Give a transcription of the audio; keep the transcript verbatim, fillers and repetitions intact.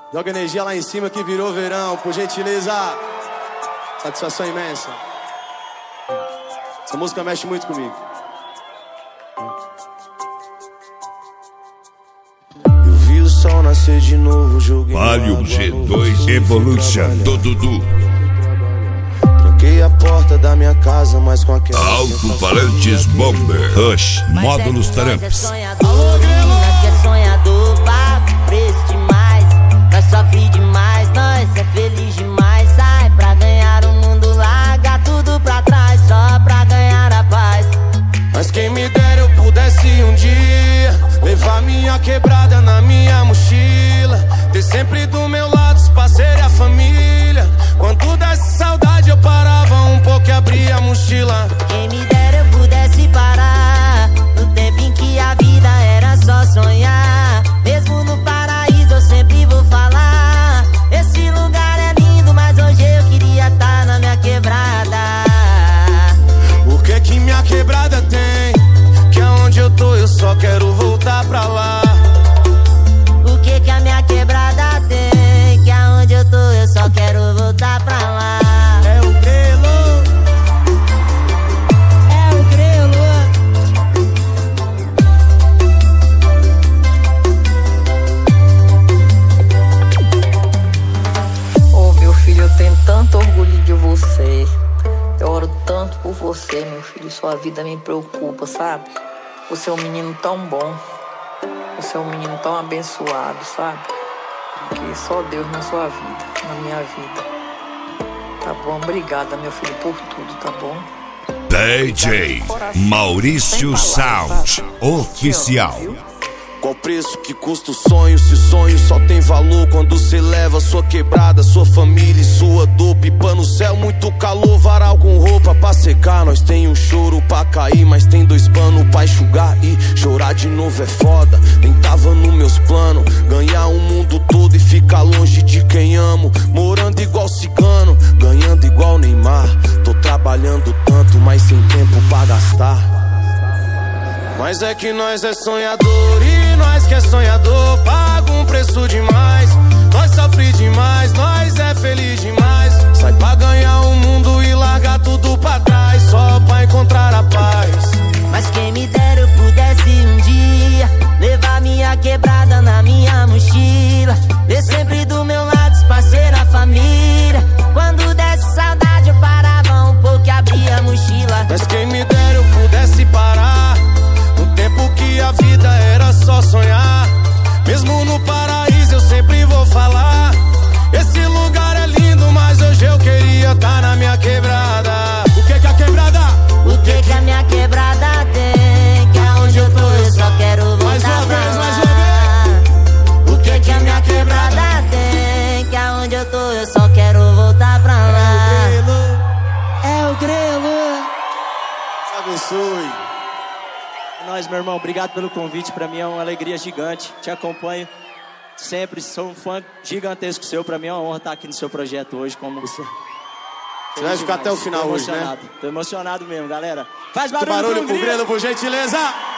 Joga energia lá em cima que virou verão, por gentileza. Satisfação imensa. Essa música mexe muito comigo. Eu vi o sol nascer de novo, joguei Valium G dois Evolution do Dudu. Tranquei a porta da minha casa, mas com aquela Alto-falantes Bomber Rush Módulos Tramps. Alô, Grelo! Nós que é sonhador, pago preço demais. Nós sofre demais, nós é feliz demais. Sai pra ganhar o mundo, larga tudo pra trás, só pra ganhar a paz. Mas quem me dera eu pudesse um dia levar minha quebrada na minha mochila, ter sempre do meu lado os parceiros e a família. Quando desse saudade eu parava um pouco e abria a mochila. Quem me dera eu pudesse parar no tempo em que a vida era só sonhar. Mesmo no paraíso eu sempre vou falar, esse lugar é lindo, mas hoje eu queria estar na minha quebrada. O que que minha quebrada tem? Que aonde eu tô eu só quero voltar pra lá. O que que a minha quebrada tem? Que aonde eu tô eu só quero voltar pra lá. É o Grelo. É o Grelo. Oh, meu filho, eu tenho tanto orgulho de você. Eu oro tanto por você, meu filho. Sua vida me preocupa, sabe? Você é um menino tão bom. Você é um menino tão abençoado, sabe? Que só Deus na sua vida, na minha vida. Tá bom? Obrigada, meu filho, por tudo, tá bom? D J Maurício Sound Oficial. Qual preço que custa o sonho? Se sonho só tem valor quando cê leva sua quebrada, sua família e sua dor. Pipa no céu, muito calor, varal com roupa pra secar. Nós tem um choro pra cair, mas tem dois panos pra enxugar. E chorar de novo é foda, nem tava nos meus planos. Ganhar o mundo todo e ficar longe de quem amo. Morando igual cigano, ganhando igual Neymar. Tô trabalhando tanto, mas sem tempo pra gastar. Mas é que nós é sonhador e nós que é sonhador paga um preço demais. Nós sofre demais, nós é feliz demais. Sai pra ganhar o mundo e largar tudo pra trás, só pra encontrar a paz. Mas quem me dera eu pudesse um dia levar minha quebrada na minha mochila, ter sempre do meu lado os parceiros, a família. Quando desse saudade eu parava um pouco e abria a mochila. Mas quem me dera eu pudesse parar no tempo que a vida era só sonhar. Mesmo no paraíso eu sempre vou falar, esse lugar é lindo, mas hoje eu queria estar na minha quebrada. O que que a quebrada? O que que a minha quebrada tem? Que aonde eu tô eu só quero voltar mais uma pra vez, lá. mais uma vez. O que que a minha quebrada tem? Que aonde eu tô eu só quero voltar pra lá. É o Grelo. Se abençoe. É nóis, meu irmão. Obrigado pelo convite. Pra mim é uma alegria gigante. Te acompanho sempre. Sou um fã gigantesco seu. Pra mim é uma honra estar aqui no seu projeto hoje. Como você vai ficar até o final hoje, né? Tô emocionado mesmo, galera. Faz Muito barulho, barulho pro Grelo, por gentileza.